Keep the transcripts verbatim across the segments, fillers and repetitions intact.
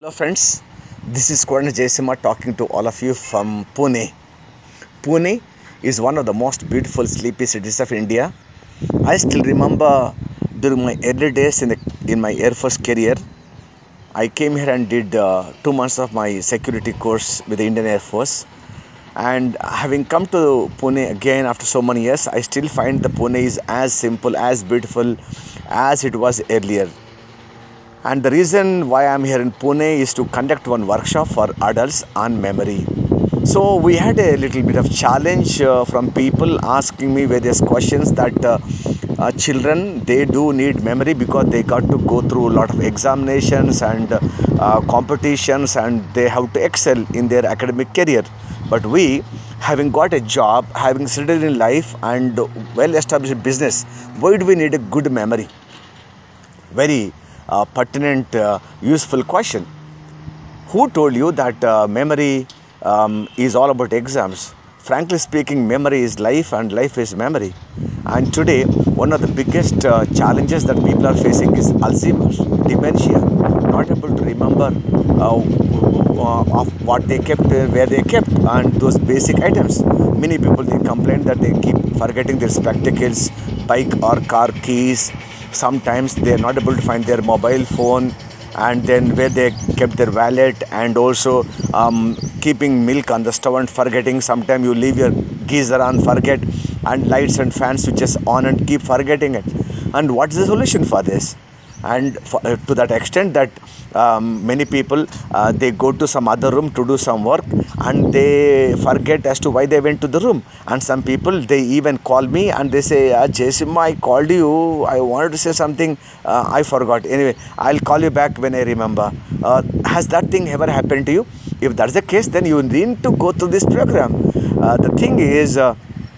Hello friends, this is Korana Jaisima talking to all of you from Pune. Pune is one of the most beautiful sleepy cities of India. I still remember during my early days in, the, in my Air Force career, I came here and did uh, two months of my security course with the Indian Air Force. And having come to Pune again after so many years, I still find the Pune is as simple, as beautiful as it was earlier. And the reason why I'm here in Pune is to conduct one workshop for adults on memory. So we had a little bit of challenge uh, from people asking me various questions that uh, uh, children they do need memory because they got to go through a lot of examinations and uh, competitions and they have to excel in their academic career. But we, having got a job, having settled in life and well established business, why do we need a good memory? Very uh, pertinent, uh, useful question. Who told you that uh, memory um, is all about exams? Frankly speaking, memory is life and life is memory. And today, one of the biggest uh, challenges that people are facing is Alzheimer's, dementia, not able to remember uh, uh, of what they kept, uh, where they kept, and those basic items. Many people they complain that they keep forgetting their spectacles, bike or car keys. Sometimes they are not able to find their mobile phone, and then where they kept their wallet, and also um, keeping milk on the stove and forgetting. Sometimes you leave your geyser on, forget, and lights and fan switches on and keep forgetting it. And what's the solution for this? And for, uh, to that extent that um, many people uh, they go to some other room to do some work and they forget as to why they went to the room. And some people they even call me and they say, uh, Jaisima, I called you, I wanted to say something, uh, I forgot. Anyway, I'll call you back when I remember. Uh, has that thing ever happened to you? If that's the case, then you need to go through this program. Uh, the thing is, uh,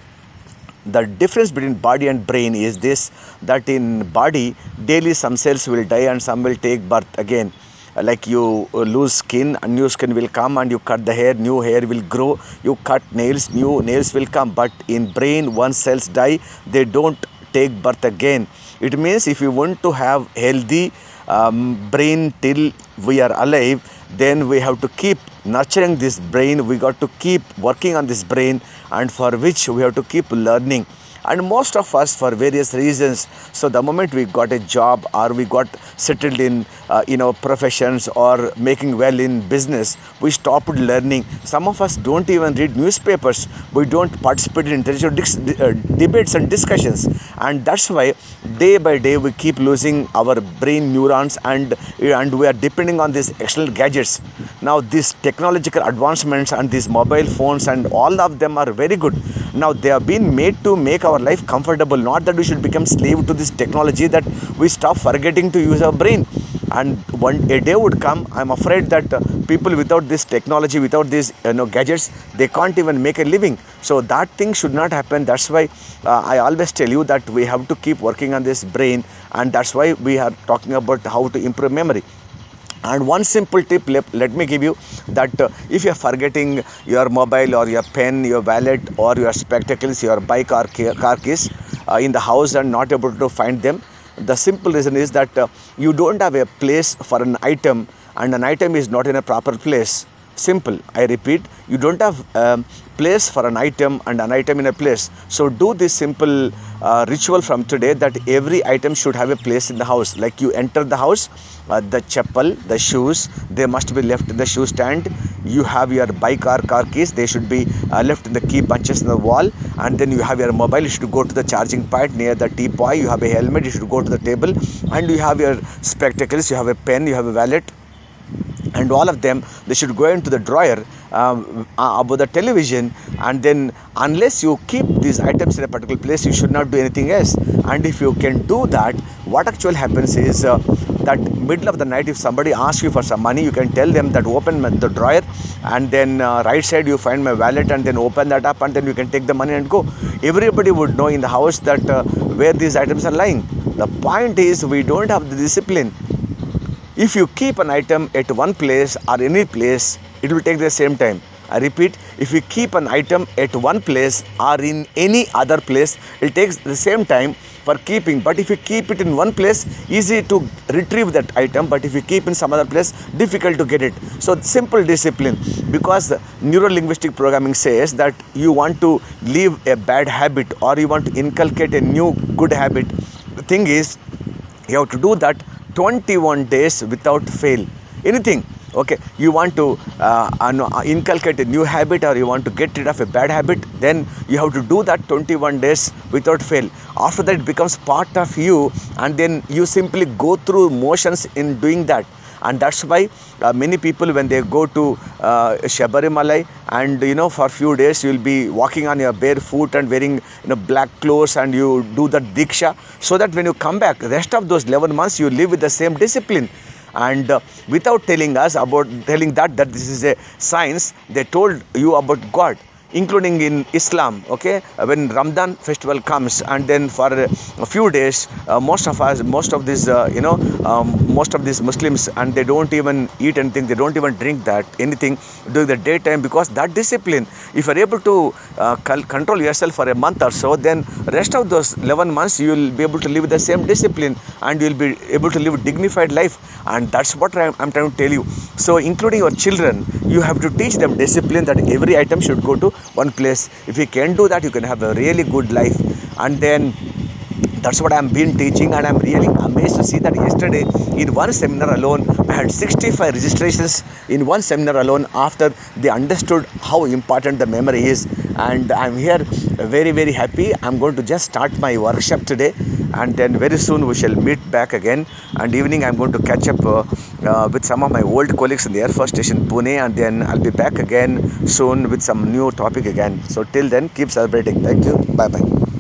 the difference between body and brain is this, that in body daily some cells will die and some will take birth again. Like you uh, lose skin, a new skin will come, and you cut the hair, new hair will grow. You cut nails, new nails will come. But in brain, once cells die, they don't take birth again. It means if you want to have healthy um, brain till we are alive, then we have to keep nurturing this brain. We got to keep working on this brain, and for which we have to keep learning. And most of us, for various reasons, so the moment we got a job or we got settled in uh, you know professions or making well in business, we stopped learning. Some of us don't even read newspapers. We don't participate in intellectual dis- uh, debates and discussions. And that's why day by day we keep losing our brain neurons, and and we are depending on these external gadgets. Now these technological advancements and these mobile phones and all of them are very good. Now they have been made to make our life comfortable, not that we should become slave to this technology, that we stop forgetting to use our brain. And one a day would come, I'm afraid that uh, people without this technology, without these you know gadgets, they can't even make a living. So that thing should not happen. That's why uh, I always tell you that we have to keep working on this brain, and that's why we are talking about how to improve memory. And one simple tip, let, let me give you, that uh, if you are forgetting your mobile or your pen, your wallet, or your spectacles, your bike or car keys uh, in the house and not able to find them, the simple reason is that uh, you don't have a place for an item, and an item is not in a proper place. Simple, I repeat, you don't have um, place for an item and an item in a place. So do this simple uh, ritual from today, that every item should have a place in the house. Like you enter the house, uh, the chappal, the shoes, they must be left in the shoe stand. You have your bike or car keys, they should be uh, left in the key bunches in the wall. And then you have your mobile, you should go to the charging point near the teapot. You have a helmet, you should go to the table. And you have your spectacles, you have a pen, you have a wallet, and all of them, they should go into the drawer um, uh, above the television. And then unless you keep these items in a particular place, you should not do anything else. And if you can do that, what actually happens is uh, that middle of the night, if somebody asks you for some money, you can tell them that open the drawer, and then uh, right side you find my wallet, and then open that up, and then you can take the money and go. Everybody would know in the house that uh, where these items are lying. The point is, we don't have the discipline. If you keep an item at one place or any place, it will take the same time. I repeat, if you keep an item at one place or in any other place, it takes the same time. for keeping. But if you keep it in one place, easy to retrieve that item. But if you keep in some other place, difficult to get it. So simple discipline, because neuro linguistic programming says that you want to leave a bad habit or you want to inculcate a new good habit. The thing is, you have to do that twenty-one days without fail. Anything, okay, you want to uh, uh, inculcate a new habit or you want to get rid of a bad habit, then you have to do that twenty-one days without fail. After that, it becomes part of you, and then you simply go through motions in doing that. And that's why uh, many people, when they go to uh, Shabarimalai, and you know, for few days you will be walking on your bare foot and wearing, you know, black clothes, and you do the diksha, so that when you come back, rest of those eleven months you live with the same discipline. And uh, without telling us about telling that that this is a science, they told you about God, including in Islam. Okay, Uh, when Ramadan festival comes, and then for uh, a few days, uh, most of us, most of these, uh, you know, um, most of these Muslims, and they don't even eat anything, they don't even drink that anything during the daytime, because that discipline. If you're able to uh, control yourself for a month or so, then rest of those eleven months you will be able to live with the same discipline, and you will be able to live a dignified life. And that's what I'm, I'm trying to tell you. So including your children, you have to teach them discipline, that every item should go to one place. If you can do that, you can have a really good life. And then that's what I'm been teaching, and I'm really amazed to see that yesterday in one seminar alone I had sixty-five registrations in one seminar alone, after they understood how important the memory is. And I'm here very very happy. I'm going to just start my workshop today, and then very soon we shall meet back again. And evening I'm going to catch up uh, uh, with some of my old colleagues in the Air Force Station Pune, and then I'll be back again soon with some new topic again. So till then, keep celebrating. Thank you. Bye bye.